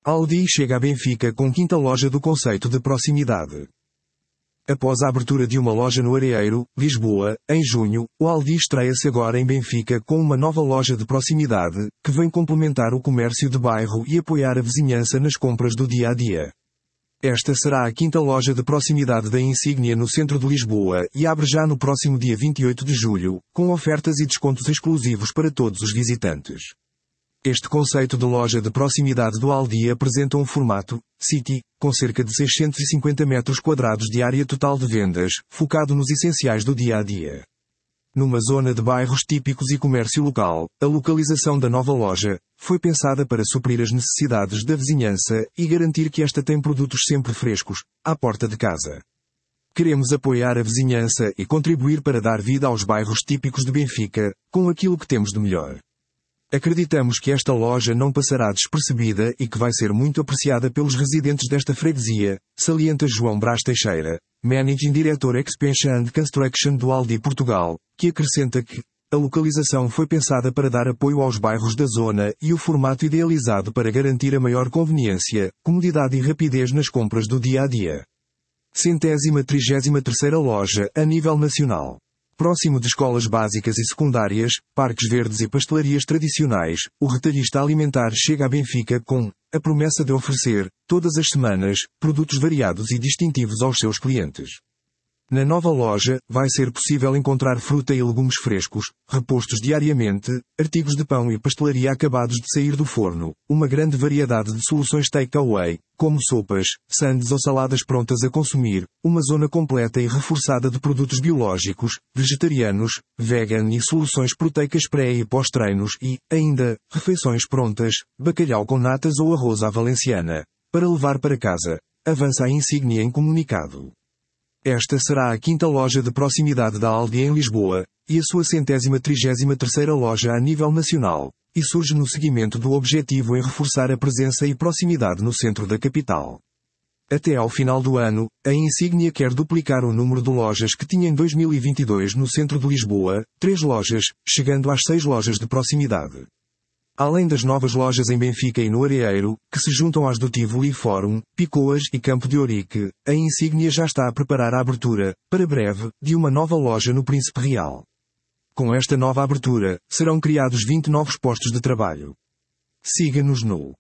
Aldi chega a Benfica com quinta loja do conceito de proximidade. Após a abertura de uma loja no Areeiro, Lisboa, em junho, o Aldi estreia-se agora em Benfica com uma nova loja de proximidade, que vem complementar o comércio de bairro e apoiar a vizinhança nas compras do dia-a-dia. Esta será a quinta loja de proximidade da Insígnia no centro de Lisboa e abre já no próximo dia 28 de julho, com ofertas e descontos exclusivos para todos os visitantes. Este conceito de loja de proximidade do Aldi apresenta um formato City, com cerca de 650 metros quadrados de área total de vendas, focado nos essenciais do dia-a-dia. Numa zona de bairros típicos e comércio local, a localização da nova loja foi pensada para suprir as necessidades da vizinhança e garantir que esta tem produtos sempre frescos, à porta de casa. Queremos apoiar a vizinhança e contribuir para dar vida aos bairros típicos de Benfica, com aquilo que temos de melhor. Acreditamos que esta loja não passará despercebida e que vai ser muito apreciada pelos residentes desta freguesia, salienta João Brás Teixeira, Managing Director Expansion and Construction do Aldi Portugal, que acrescenta que a localização foi pensada para dar apoio aos bairros da zona e o formato idealizado para garantir a maior conveniência, comodidade e rapidez nas compras do dia-a-dia. 133ª loja a nível nacional. Próximo de escolas básicas e secundárias, parques verdes e pastelarias tradicionais, o retalhista alimentar chega a Benfica com a promessa de oferecer, todas as semanas, produtos variados e distintivos aos seus clientes. Na nova loja, vai ser possível encontrar fruta e legumes frescos, repostos diariamente, artigos de pão e pastelaria acabados de sair do forno, uma grande variedade de soluções take-away, como sopas, sandes ou saladas prontas a consumir, uma zona completa e reforçada de produtos biológicos, vegetarianos, vegan e soluções proteicas pré e pós-treinos e, ainda, refeições prontas, bacalhau com natas ou arroz à valenciana, para levar para casa, avança a Insígnia em comunicado. Esta será a quinta loja de proximidade da Aldi em Lisboa, e a sua 133ª loja a nível nacional, e surge no seguimento do objetivo em reforçar a presença e proximidade no centro da capital. Até ao final do ano, a Insígnia quer duplicar o número de lojas que tinha em 2022 no centro de Lisboa, 3 lojas, chegando às 6 lojas de proximidade. Além das novas lojas em Benfica e no Areeiro, que se juntam às do Tivoli Fórum, Picoas e Campo de Ourique, a Insígnia já está a preparar a abertura, para breve, de uma nova loja no Príncipe Real. Com esta nova abertura, serão criados 20 novos postos de trabalho. Siga-nos no